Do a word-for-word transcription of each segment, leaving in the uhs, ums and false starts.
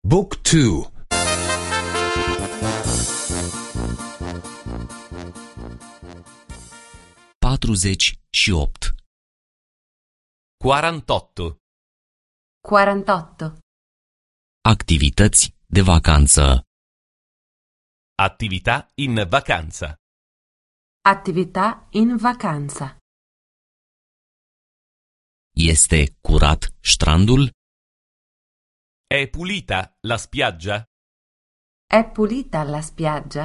Book two. patruzeci și opt. quarantotto. quarantotto. Activități de vacanță. Attività in vacanza. Attività in vacanza. Este curat strandul? È pulita la spiaggia? È pulita la spiaggia?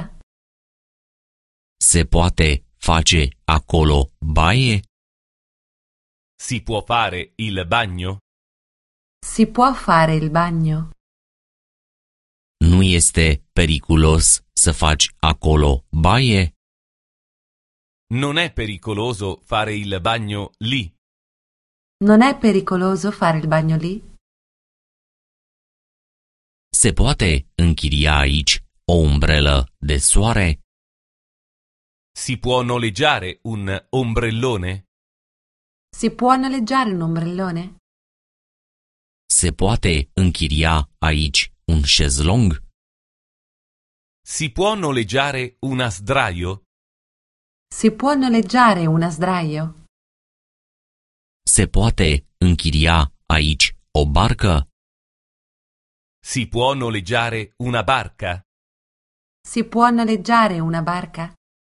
Se poate face acolo baie? Si può fare il bagno? Si può fare il bagno? Nu este periculos să faci acolo baie? Non è pericoloso fare il bagno lì? Non è pericoloso fare il bagno lì? Se poate închiria aici o umbrelă de soare? Si può noleggiare un ombrellone? Si può noleggiare un ombrellone? Se poate închiria aici un șezlong? Si può noleggiare una sdraio? Si può noleggiare una sdraio? Se poate închiria aici o barcă? Si può noleggiare una barca? Si può noleggiare una barca?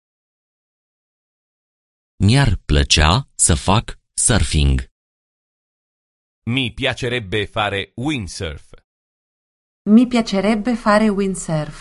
Mi-ar plăcea să fac surfing. Mi piacerebbe fare windsurf. Mi piacerebbe fare windsurf.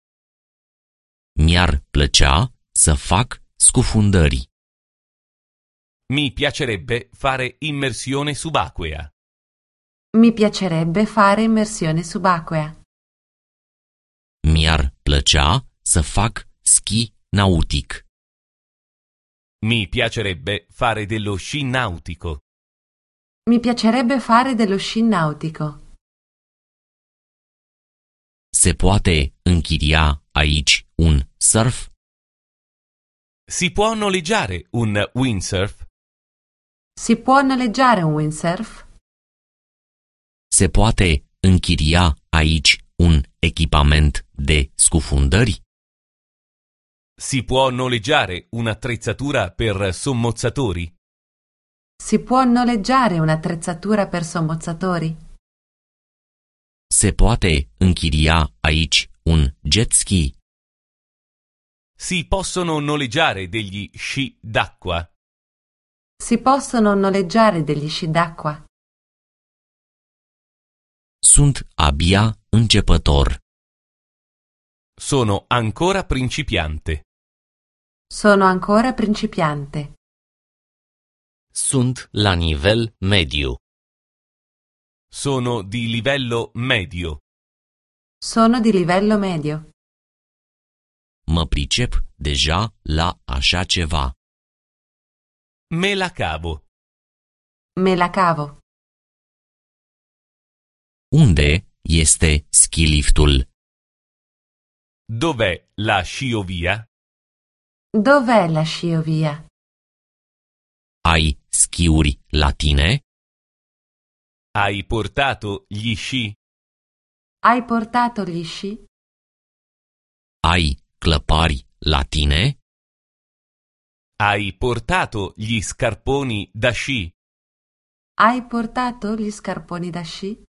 Mi-ar plăcea să fac scufundări. Mi piacerebbe fare immersione subacquea. Mi piacerebbe fare immersione subacquea. Mi-ar plăcea să fac schi nautic. Mi piacerebbe fare dello sci nautico. Mi piacerebbe fare dello sci nautico. Se poate închiria aici un surf? Si può noleggiare un windsurf? Si può noleggiare un windsurf? Se poate închiria aici un echipament de scufundări? Si può noleggiare un'attrezzatura per sommozzatori? Si può noleggiare un'attrezzatura per sommozzatori? Se poate închiria aici un jet ski? Si possono noleggiare degli sci d'acqua? Si possono noleggiare degli sci d'acqua? Sunt abia începător. Sono ancora principiante. Sono ancora principiante. Sunt la nivel mediu. Sono di livello medio. Sono di livello medio. Mă pricep deja la așa ceva. Me la cavo. Me la cavo. Unde este skiliftul? Dov'è la sciovia? Dov'è la sciovia? Ai schiuri la tine? Hai portato gli sci? Hai portato gli sci? Ai clăpari la tine? Hai portato gli scarponi da sci? Hai portato gli scarponi da sci?